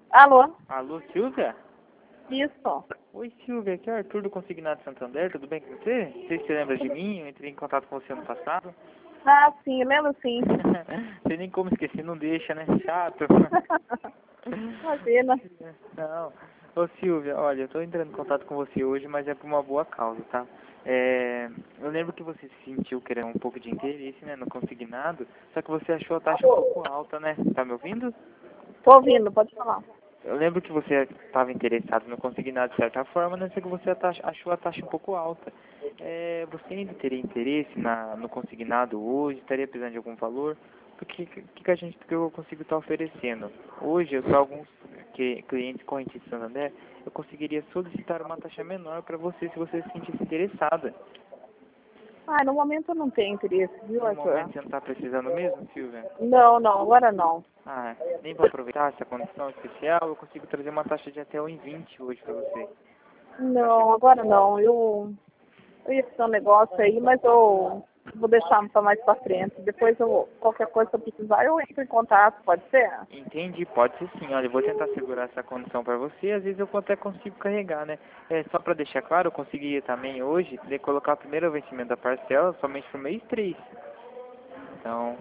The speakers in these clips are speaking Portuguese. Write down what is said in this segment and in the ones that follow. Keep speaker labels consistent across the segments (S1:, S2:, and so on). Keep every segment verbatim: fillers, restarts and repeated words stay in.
S1: Alô?
S2: Alô, Silvia?
S1: Isso.
S2: Oi, Silvia, aqui é o Arthur do Consignado Santander, tudo bem com você? Não sei se você lembra de mim, eu entrei em contato com você ano passado.
S1: Ah, sim, lembro sim.
S2: Não sei nem como esquecer, não deixa, né? Chato.
S1: Imagina.
S2: Não. Ô, Silvia, olha, eu tô entrando em contato com você hoje, mas é por uma boa causa, tá? É, eu lembro que você se sentiu querendo um pouco de interesse, né, no consignado, só que você achou a taxa um pouco alta, né? Tá me ouvindo?
S1: Tô ouvindo, pode falar.
S2: Eu lembro que você estava interessado no consignado de certa forma, mas é que você a taxa- achou a taxa um pouco alta. É, você ainda teria interesse na, no consignado hoje? Estaria precisando de algum valor? Porque o que, que a gente que eu consigo estar oferecendo? Hoje, para alguns que, clientes correntes de Santander, eu conseguiria solicitar uma taxa menor para você se você se sentisse interessada.
S1: Ah, no momento eu não tenho interesse, viu,
S2: No
S1: Arthur?
S2: momento você não está precisando mesmo, Silvia?
S1: Não, não, agora não.
S2: Ah, nem para aproveitar essa condição especial, eu consigo trazer uma taxa de até um e vinte hoje para você.
S1: Não, agora não. Eu, eu ia fazer um negócio aí, mas eu vou deixar para mais pra frente. Depois eu, qualquer coisa que eu precisar, eu entro em contato, pode ser?
S2: Entendi, pode ser sim. Olha, eu vou tentar segurar essa condição para você. Às vezes eu até consigo carregar, né? É, só para deixar claro, eu conseguiria também hoje de colocar o primeiro vencimento da parcela somente para o mês três. Então,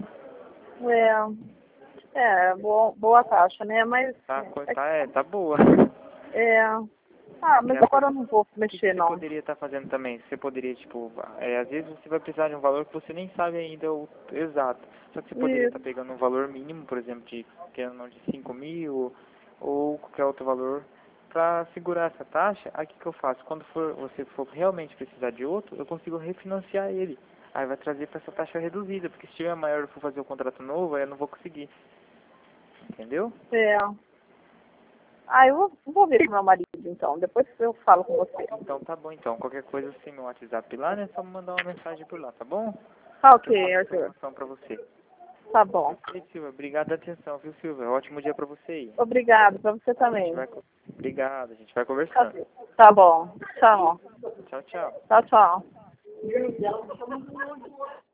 S1: É, é boa, boa taxa, né? Mas
S2: tá, co-
S1: é,
S2: tá, é, tá boa.
S1: é, ah, mas
S2: É,
S1: agora eu não vou
S2: o que, que
S1: mexer
S2: você
S1: não.
S2: poderia estar fazendo também? Você poderia, tipo, é, às vezes você vai precisar de um valor que você nem sabe ainda o exato. Só que você poderia
S1: Isso.
S2: estar pegando um valor mínimo, por exemplo, de, querendo ou não, de cinco mil ou qualquer outro valor para segurar essa taxa. Aí o que, que eu faço? Quando for, você for realmente precisar de outro, eu consigo refinanciar ele. Aí vai trazer para essa taxa reduzida, porque se tiver maior e for fazer o contrato novo, aí eu não vou conseguir. Entendeu?
S1: É. Ah, eu vou, vou ver com meu marido, então. Depois eu falo com você.
S2: Então tá bom, então. Qualquer coisa você tem meu WhatsApp lá, né? Só me mandar uma mensagem por lá, tá bom?
S1: Tá
S2: Eu
S1: ok,
S2: passo a
S1: Arthur.
S2: informação pra você.
S1: Tá bom.
S2: Ok, Silvia. Obrigado pela atenção, viu, Silvia? Ótimo dia pra você aí.
S1: Obrigado, pra você
S2: A gente
S1: também.
S2: vai... co- Obrigado, a gente vai
S1: Tá,
S2: conversando.
S1: tá bom. Tchau.
S2: Tchau, tchau.
S1: Tchau, tchau.